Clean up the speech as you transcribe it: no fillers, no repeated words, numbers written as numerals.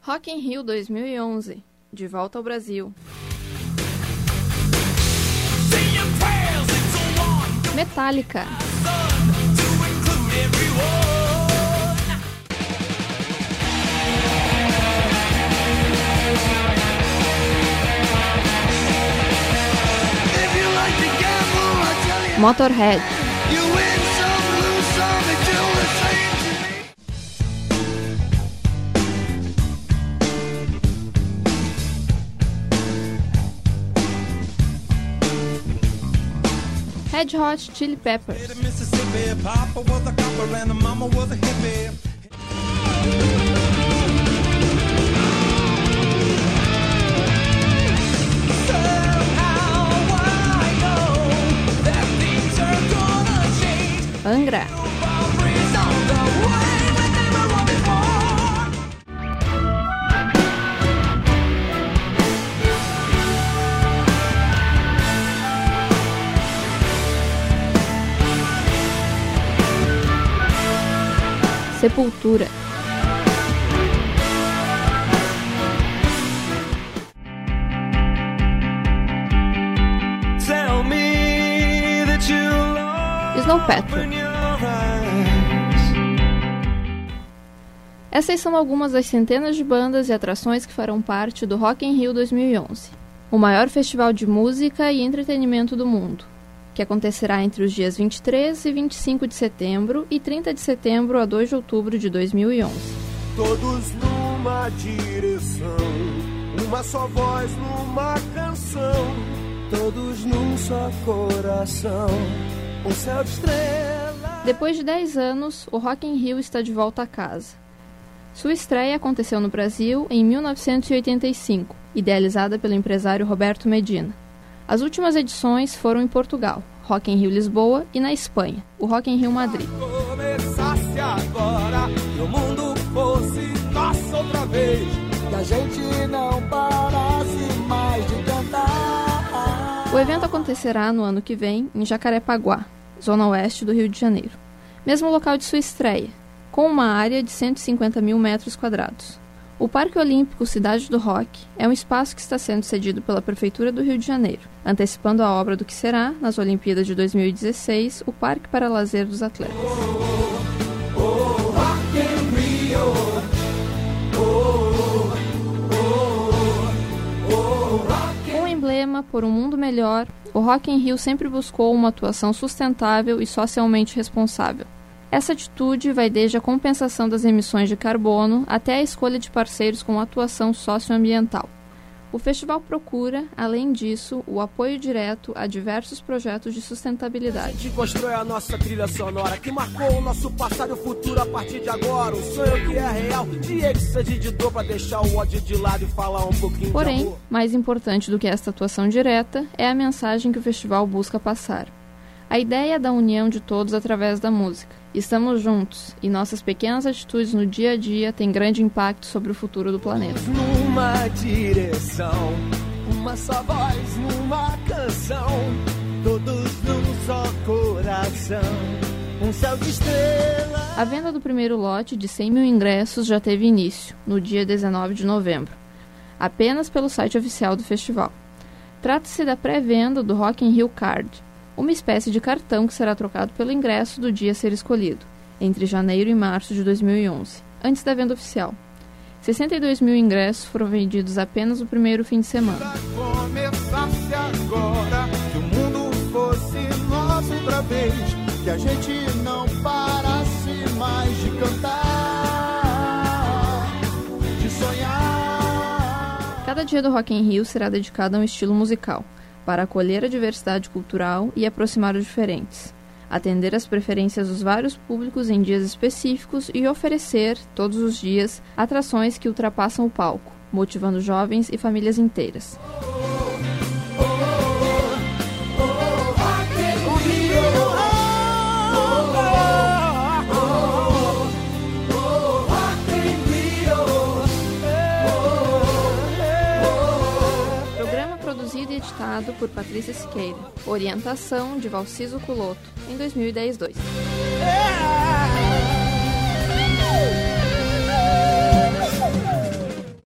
Rock in Rio 2011, de volta ao Brasil. Metallica. Motorhead. Red Hot Chili Peppers. Angra. Sepultura. Snow Patrol. Essas são algumas das centenas de bandas e atrações que farão parte do Rock in Rio 2011, o maior festival de música e entretenimento do mundo, que acontecerá entre os dias 23 e 25 de setembro e 30 de setembro a 2 de outubro de 2011. Todos numa direção, uma só voz numa canção, todos num só coração, um céu de estrelas. Depois de 10 anos, o Rock in Rio está de volta a casa. Sua estreia aconteceu no Brasil em 1985, idealizada pelo empresário Roberto Medina. As últimas edições foram em Portugal, Rock in Rio Lisboa, e na Espanha, o Rock in Rio Madrid. Começasse agora, que o mundo fosse nosso outra vez, que a gente não parasse mais de cantar. O evento acontecerá no ano que vem em Jacarepaguá, zona oeste do Rio de Janeiro, mesmo local de sua estreia, com uma área de 150 mil metros quadrados. O Parque Olímpico Cidade do Rock é um espaço que está sendo cedido pela Prefeitura do Rio de Janeiro, antecipando a obra do que será, nas Olimpíadas de 2016, o Parque para Lazer dos Atletas. Um emblema por um mundo melhor, o Rock in Rio sempre buscou uma atuação sustentável e socialmente responsável. Essa atitude vai desde a compensação das emissões de carbono até a escolha de parceiros com atuação socioambiental. O festival procura, além disso, o apoio direto a diversos projetos de sustentabilidade. A gente constrói a nossa trilha sonora que marcou o nosso passado e o futuro a partir de agora. Um sonho que é real, de êxtase de dor pra deixar o ódio de lado e falar um pouquinho de amor. Porém, mais importante do que esta atuação direta é a mensagem que o festival busca passar. A ideia da união de todos através da música. Estamos juntos e nossas pequenas atitudes no dia a dia têm grande impacto sobre o futuro do planeta. Numa direção, uma só voz numa canção, todos num só coração, um céu de estrelas. A venda do primeiro lote de 100 mil ingressos já teve início, no dia 19 de novembro, apenas pelo site oficial do festival. Trata-se da pré-venda do Rock in Rio Card, uma espécie de cartão que será trocado pelo ingresso do dia a ser escolhido, entre janeiro e março de 2011, antes da venda oficial. 62 mil ingressos foram vendidos apenas no primeiro fim de semana. Começasse agora, que o mundo fosse nosso outra vez, que a gente não parasse mais de cantar, de sonhar. Cada dia do Rock in Rio será dedicado a um estilo musical, para acolher a diversidade cultural e aproximar os diferentes, atender às preferências dos vários públicos em dias específicos e oferecer, todos os dias, atrações que ultrapassam o palco, motivando jovens e famílias inteiras. Produzido e editado por Patrícia Siqueira. Orientação de Valciso Culoto, em 2010-2.